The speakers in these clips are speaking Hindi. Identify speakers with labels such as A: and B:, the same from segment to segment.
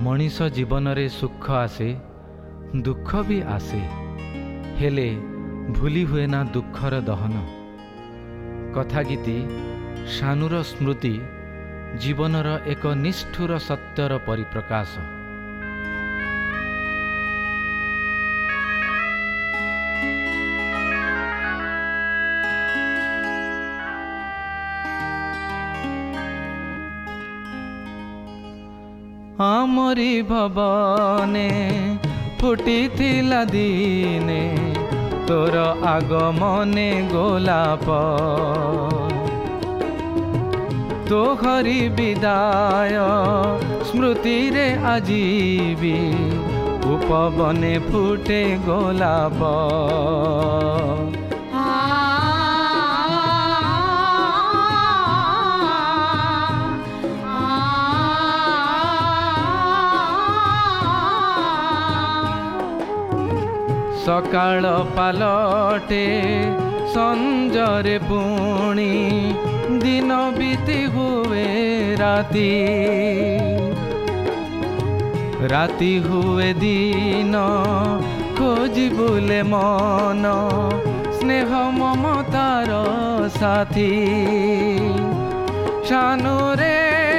A: मनीष जीवन रे सुख आसे दुख भी आसे, हेले भूली हुए ना दुखर दहन। कथागीति शानुर स्मृति जीवनर एक निष्ठुर सत्यर परिप्रकाश। आमरी भवने फुटिथिला दिने तोर आगमने गोलाप, तो हरि विदाय स्मृति रे आजीबी उपवने फुटे गोलाप। सकाळ पालटे संजरे पुणी दिन बीती हुए राती, राती हुए दिन खोजी बुले मन स्नेह ममतार साथी। शानुरे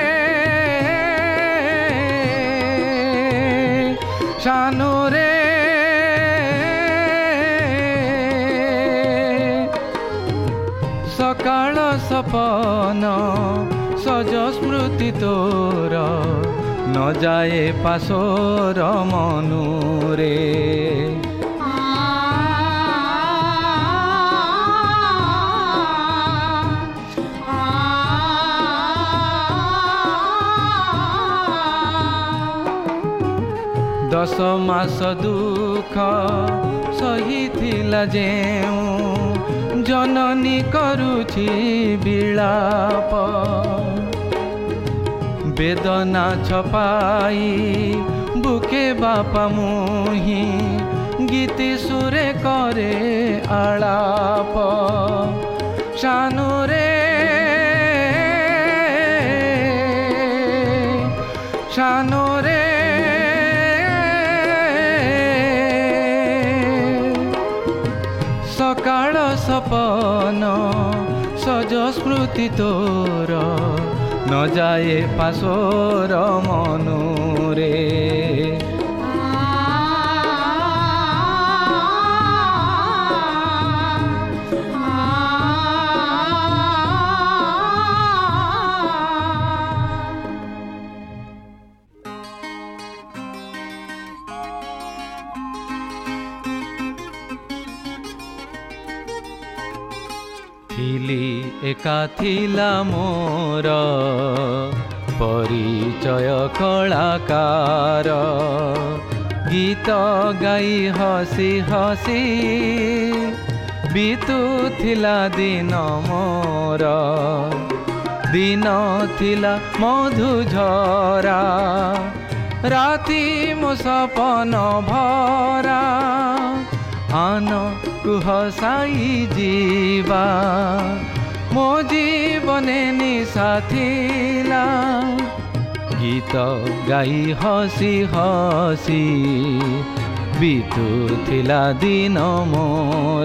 A: शानुरे सकाळ सपन सज स्मृति तोर न जाए पासोर मनुरे। दश मास दुख सहिथिला जेऊ जननी करुछि विलाप, वेदना छपाई बुके बापा मुही गीति सुरे करे आलाप। शानुरे शानुरे सकाळ सपन सज स्मृति तोर न जाए पासोर मनुरे। एका थिला मोर परिचय कलाकार, गीत गाई हसी हसी बीतुथिला दिन मोर। दिन थिला मधुझरा राति मो सपन भरा, आन कुहसाई जीवा मो जीवने निशा थिला। गीत गाई हसी हसी बीतुथिला दिन मोर।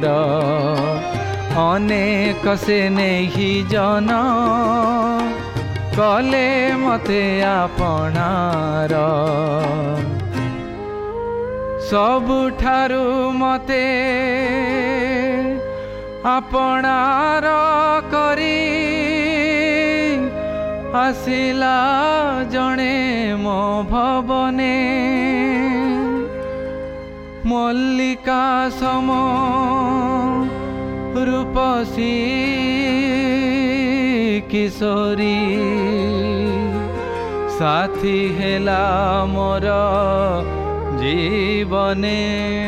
A: अनेक से नेही जन कले मते आपणार, सबुठारु मते आपणार करी आसिला जणे मो भवने। मल्लिका सम रूपसी किशोरी साथी हेला मोर जीवने।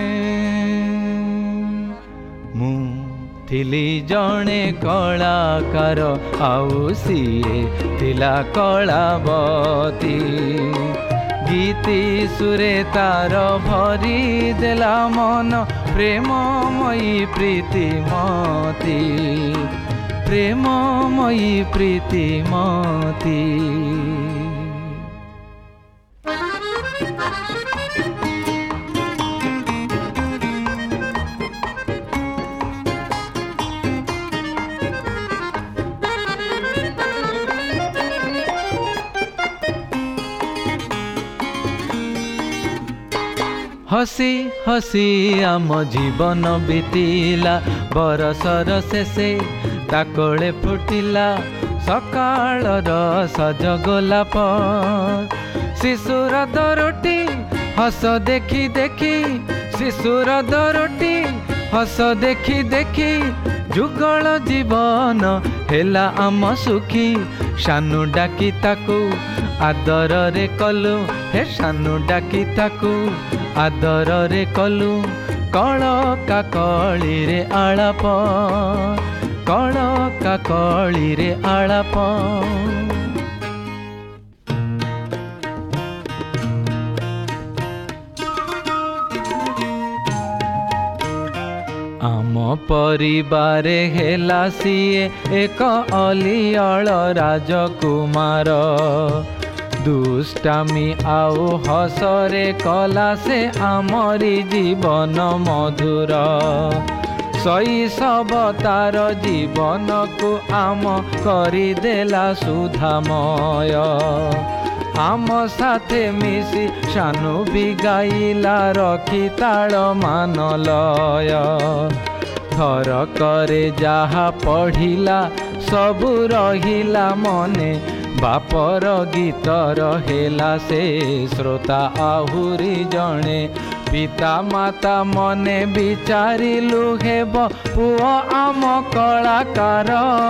A: मु थिली जणे कलाकार आउ सिए थिला कलावती, गीति सुरे तार भरी देला मन प्रेममयी प्रीतिमती, प्रेममयी प्रीतिमती। हसी हसी आम जीवन बीतिला बरसर शेषे ताकले फुटिला सकाळर सज गोलाप शिशुर दरोटी हस देखी देखी शिशुर दरोटी हस देखी देखी जुगल जीवन हेला आम सुखी सानू डाकी ताकू आदर रे कलु हे सानू डाकी ताकू आदर रे कलु कळका कळी रे आलाप कळका कळी रे आलाप आम परिवार हेला सीए एक अलिअल राजकुमार दुष्टामी आउ हसरे कला से आमरी जीवन मधुर शैशव तार जीवन को आम करिदेला सुधामय आम साथे मिसी सानू भी गाइला रखी ताल मान लय थर करे जहा पढ़िला सबु रहिला मने बापर गीत रहेला से श्रोता आहुरी जणे पिता माता मने विचारिलु हेब पुओ आम कलाकार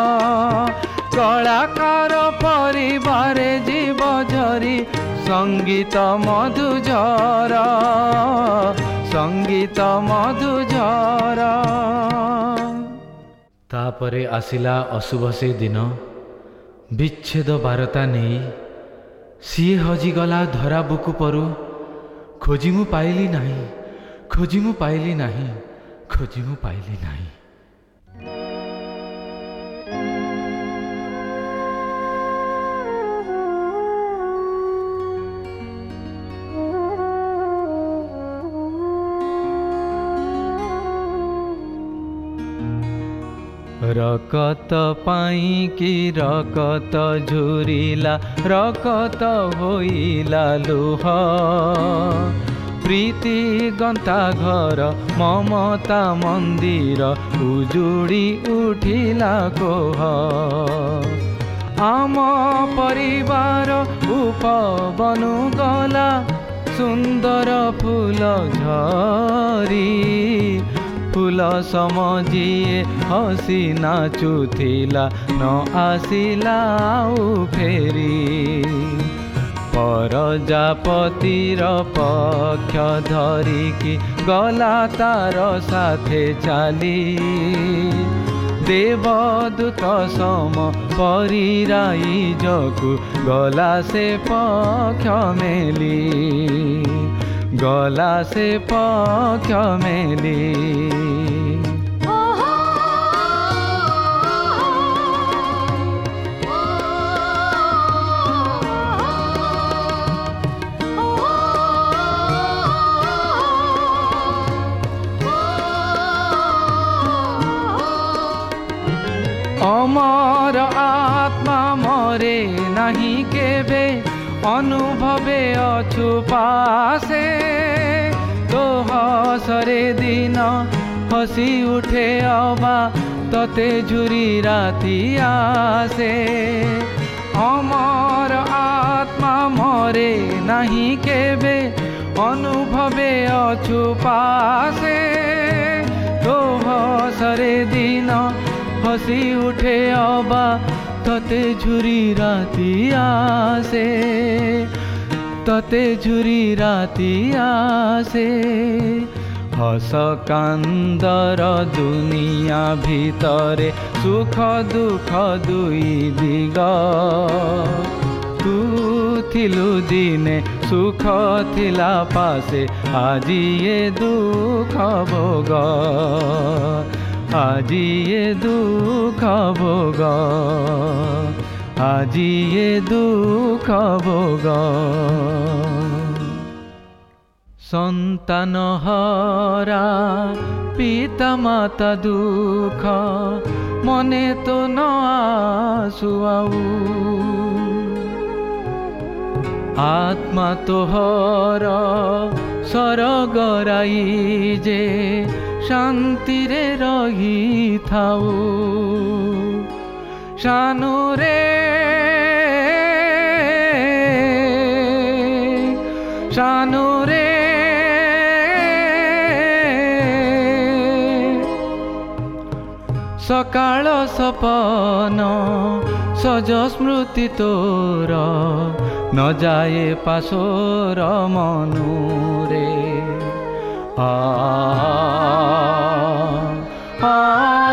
A: कलाकार परिवार जीव झरी संगीत मधुझर संगीत मधुझर। तापरे आसिला अशुभ से दिन विच्छेद बारता नहीं सीए हजिगला धरा बुकु परू खोजी मु पाइली नहीं खोजी मु पाइली नहीं खोजी मु पाइली नहीं। रकत पाई कि रकत झुरिला रकत होइला लुह प्रीति गंता घर ममता मंदिर उजुड़ी उठिला कोह आम परिवार उपबनु गला सुंदर फूल झरी फूल समझिए हसी नाचुथिला न आसिला फेरी परजापतिर पक्ष धरिकी गला तार साथे चाली देवदूत सम परिराई जकु गला से पक्ष मेली गला से पक्ष मेली। अमर आत्मा मरे नहीं केबे अनुभवे अछु पासे तो हसरे दिन हसी उठे अबा तते झुरी राति आसे अमर आत्मा मरे नहीं केबे अनुभवे अछु पासे तो हसरे दिन हसी उठे अबा तते झुरी राति आसे तते झुरी राति आसे हस कांदर दुनिया भितरे सुख दुख दुई दिग तू थिलु दिने सुख थिला पासे आजी ये दुख भोग आजी ये दुख भोग आजी ये दुख भोग। संतान हरा पिता माता दुख मने तो न आसु आउ आत्मा तोहर सरगराई जे शांति रे रही थाऊ शानु रे शानु रे सकाळ सपन सज स्मृति तोर न जाए पाशोर मनुरे आ